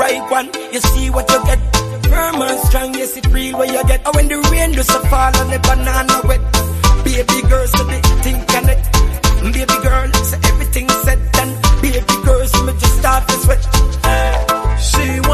right one. You see what you get. Firm and strong, yes, it real what you get. And when the rain does a fall on the banana wet. Baby girl, so the thing connect. Baby girl, so everything set. And baby girl, so me just start to sweat. She